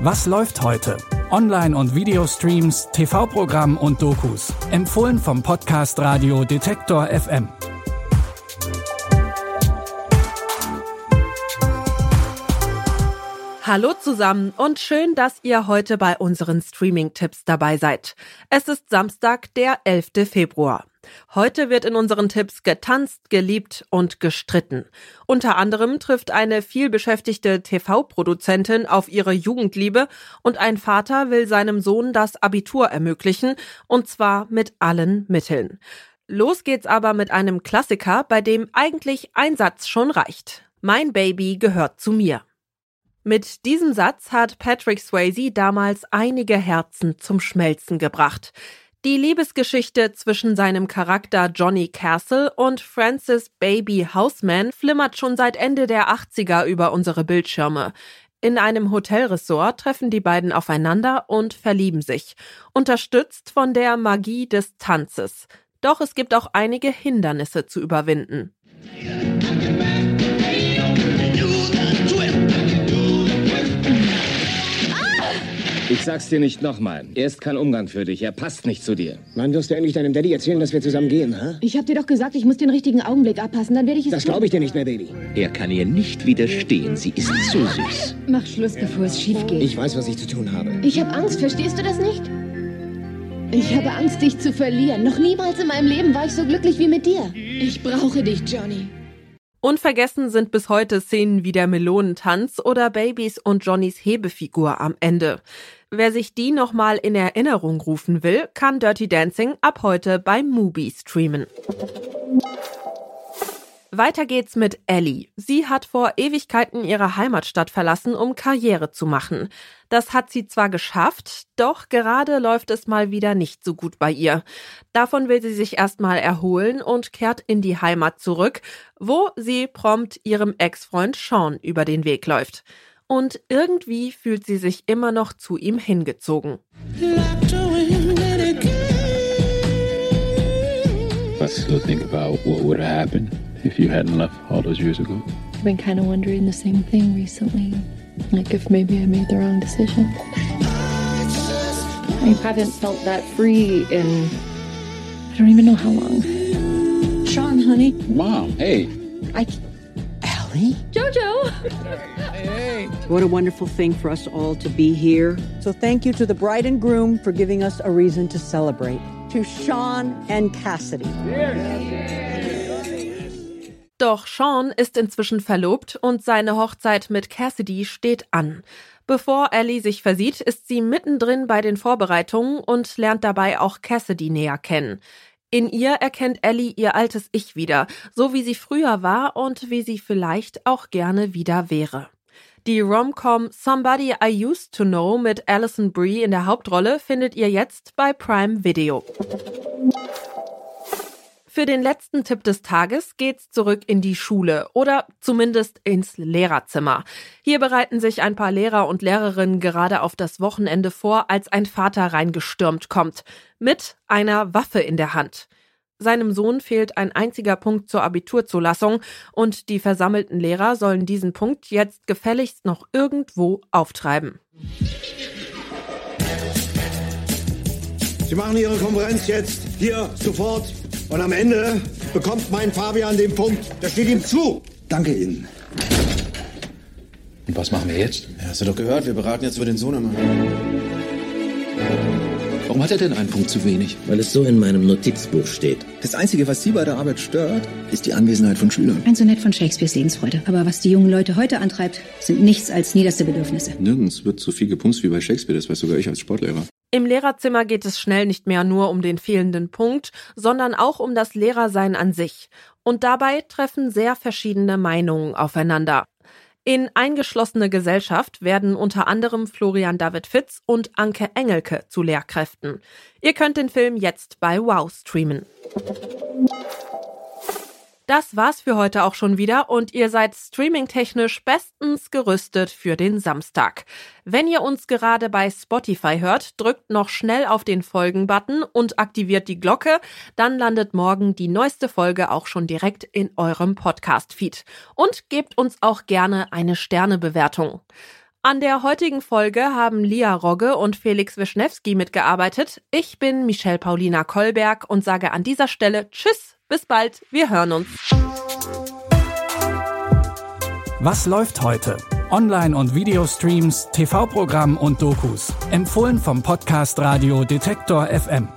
Was läuft heute? Online- und Videostreams, TV-Programm und Dokus. Empfohlen vom Podcast Radio Detektor FM. Hallo zusammen und schön, dass ihr heute bei unseren Streaming-Tipps dabei seid. Es ist Samstag, der 11. Februar. Heute wird in unseren Tipps getanzt, geliebt und gestritten. Unter anderem trifft eine vielbeschäftigte TV-Produzentin auf ihre Jugendliebe und ein Vater will seinem Sohn das Abitur ermöglichen, und zwar mit allen Mitteln. Los geht's aber mit einem Klassiker, bei dem eigentlich ein Satz schon reicht. Mein Baby gehört zu mir. Mit diesem Satz hat Patrick Swayze damals einige Herzen zum Schmelzen gebracht. Die Liebesgeschichte zwischen seinem Charakter Johnny Castle und Frances Baby Houseman flimmert schon seit Ende der 80er über unsere Bildschirme. In einem Hotelresort treffen die beiden aufeinander und verlieben sich, unterstützt von der Magie des Tanzes. Doch es gibt auch einige Hindernisse zu überwinden. Ich sag's dir nicht nochmal. Er ist kein Umgang für dich. Er passt nicht zu dir. Wann wirst du endlich deinem Daddy erzählen, dass wir zusammen gehen, hä? Ich hab dir doch gesagt, ich muss den richtigen Augenblick abpassen, dann werde ich es Das tun. glaube ich dir nicht mehr, Baby. Er kann ihr nicht widerstehen. Sie ist so süß. Mach Schluss, bevor es schief geht. Ich weiß, was ich zu tun habe. Ich habe Angst, verstehst du das nicht? Ich habe Angst, dich zu verlieren. Noch niemals in meinem Leben war ich so glücklich wie mit dir. Ich brauche dich, Johnny. Unvergessen sind bis heute Szenen wie der Melonentanz oder Babys und Johnnys Hebefigur am Ende. Wer sich die nochmal in Erinnerung rufen will, kann Dirty Dancing ab heute bei Mubi streamen. Weiter geht's mit Ellie. Sie hat vor Ewigkeiten ihre Heimatstadt verlassen, um Karriere zu machen. Das hat sie zwar geschafft, doch gerade läuft es mal wieder nicht so gut bei ihr. Davon will sie sich erstmal erholen und kehrt in die Heimat zurück, wo sie prompt ihrem Ex-Freund Sean über den Weg läuft. Und irgendwie fühlt sie sich immer noch zu ihm hingezogen. I still think about what would have happened if you hadn't left all those years ago. I've been kind of wondering the same thing recently. Like if maybe I made the wrong decision. I haven't felt that free in I don't even know how long. Sean, honey. Mom, hey. Ellie? Jojo! What a wonderful thing for us all to be here. So thank you to the bride and groom for giving us a reason to celebrate. To Sean and Cassidy. Doch Sean ist inzwischen verlobt und seine Hochzeit mit Cassidy steht an. Bevor Ellie sich versieht, ist sie mittendrin bei den Vorbereitungen und lernt dabei auch Cassidy näher kennen. In ihr erkennt Ellie ihr altes Ich wieder, so wie sie früher war und wie sie vielleicht auch gerne wieder wäre. Die Rom-Com Somebody I Used to Know mit Alison Brie in der Hauptrolle findet ihr jetzt bei Prime Video. Für den letzten Tipp des Tages geht's zurück in die Schule oder zumindest ins Lehrerzimmer. Hier bereiten sich ein paar Lehrer und Lehrerinnen gerade auf das Wochenende vor, als ein Vater reingestürmt kommt, mit einer Waffe in der Hand. Seinem Sohn fehlt ein einziger Punkt zur Abiturzulassung und die versammelten Lehrer sollen diesen Punkt jetzt gefälligst noch irgendwo auftreiben. Sie machen Ihre Konferenz jetzt, hier, sofort. Und am Ende bekommt mein Fabian den Punkt. Das steht ihm zu. Danke Ihnen. Und was machen wir jetzt? Ja, hast du doch gehört, wir beraten jetzt über den Sohnemann. Warum hat er denn einen Punkt zu wenig? Weil es so in meinem Notizbuch steht. Das Einzige, was Sie bei der Arbeit stört, ist die Anwesenheit von Schülern. Ein Sonett von Shakespeares Lebensfreude. Aber was die jungen Leute heute antreibt, sind nichts als niederste Bedürfnisse. Nirgends wird so viel gepumst wie bei Shakespeare, das weiß sogar ich als Sportlehrer. Im Lehrerzimmer geht es schnell nicht mehr nur um den fehlenden Punkt, sondern auch um das Lehrersein an sich. Und dabei treffen sehr verschiedene Meinungen aufeinander. In Eingeschlossene Gesellschaft werden unter anderem Florian David Fitz und Anke Engelke zu Lehrkräften. Ihr könnt den Film jetzt bei Wow streamen. Das war's für heute auch schon wieder und ihr seid streamingtechnisch bestens gerüstet für den Samstag. Wenn ihr uns gerade bei Spotify hört, drückt noch schnell auf den Folgen-Button und aktiviert die Glocke, dann landet morgen die neueste Folge auch schon direkt in eurem Podcast-Feed. Und gebt uns auch gerne eine Sternebewertung. An der heutigen Folge haben Lia Rogge und Felix Wischnewski mitgearbeitet. Ich bin Michelle Paulina Kolberg und sage an dieser Stelle Tschüss, bis bald, wir hören uns. Was läuft heute? Online- und Videostreams, TV-Programm und Dokus. Empfohlen vom Podcast Radio Detektor FM.